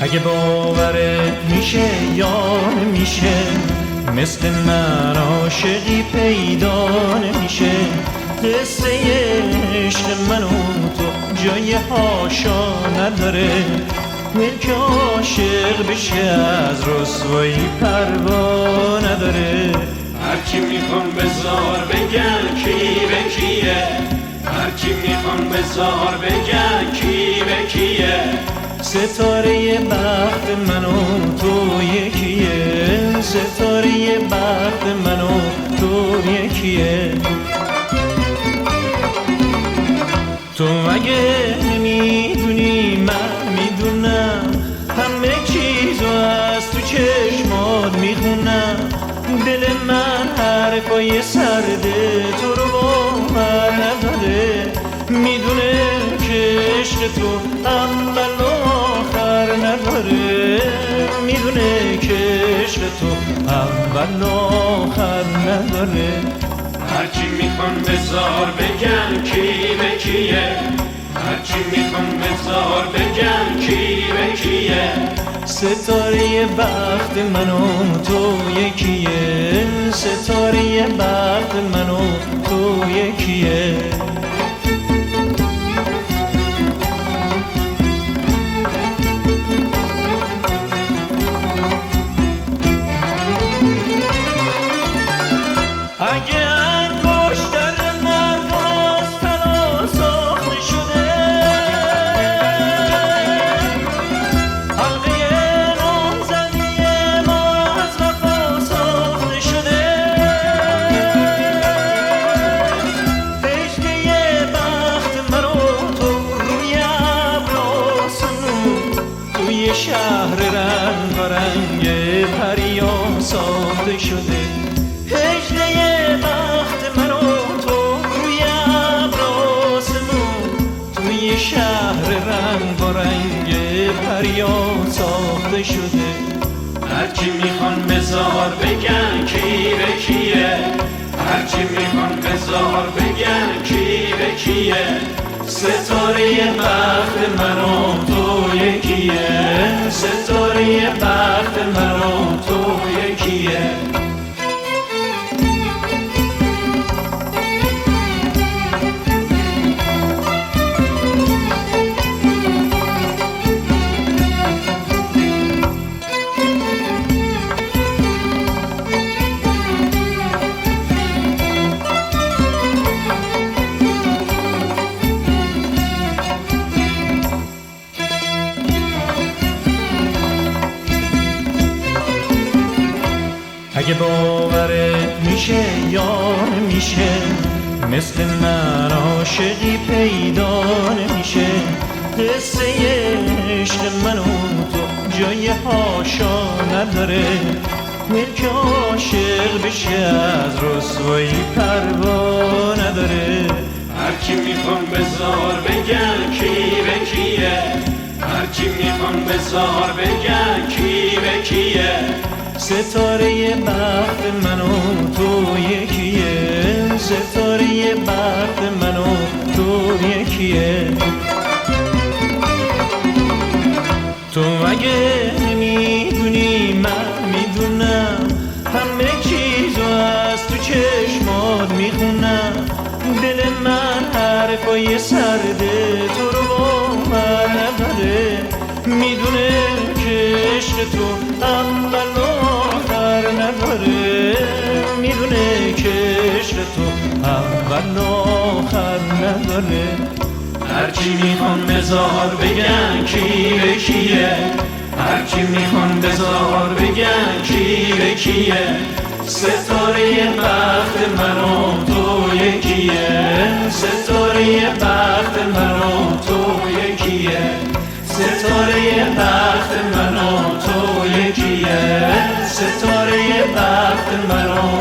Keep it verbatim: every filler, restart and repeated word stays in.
اگه باورت میشه یا نمیشه، مثل من عاشقی پیدا نمیشه. قصه عشق من و تو جای هاشا نداره، ملک عاشق بشه از رسوایی پروا نداره. هرچی میخوام بزار بگن کی به کیه، هرچی میخوام بزار بگن کی به کیه. ستاره بخت من و تو یکیه، ستاره بخت من و تو یکیه. تو اگه نمیدونی من میدونم، همه چیزو از تو چشمات میخونم. دل من حرفای سرده تو رو باور نداره، میدونه که عشق تو اول و آخر نداره، میدونه که عشق تو اول و آخر نداره. هرچی میخوان بزار بگن کی به کیه، هرچی میخوان بزار بگن کی به کیه. ستاره بخت من و تو یکیه، ستاره بخت من و تو یکیه. اگه انگشتر مردم از طلا ساخته شده، حلقه نامزدی ما از وفا ساخته شده. هجله بخت من و تو روی ابرآسمون، توی شهر رنگ و رنگ پریا ساخته شده. هجله بخت من و تو روی ابرآسمون، توی شهر رنگ و رنگ پریا ساخته شده. هرچی میخوان بزار بگن کی به کیه، هرچی میخوان بزار بگن کی به کیه. ستاره بخت من و تو یکیه، ستاره بخت من و تو یکیه. اگه باورت میشه یا نمیشه، مثل من عاشقی پیدا نمیشه. قصه عشق من و تو جای هاشا نداره، ملک عاشق بشه از رسوایی پروا نداره. هرچی میخوام بزار بگن کی به کیه، هرچی میخوام بزار بگن کی به کیه. ستاره بخت من و تو یکیه، ستاره بخت من و تو یکیه. تو اگه نمیدونی من میدونم، همه چیزو از تو چشمات میخونم. دل من حرفای سرده تو رو باور نداره، میدونه که عشق تو اول و آخر نداره، میدونه که عشق تو اول و آخر نداره. هرچی میخوان بزار بگن کی به کیه، هرچی میخوان بزار بگن کی به کیه. ستاره بخت من و تو یکیه، ستاره بخت من و تو یکیه. ستاره بخت من و تو یکیه، ستاره بخت من و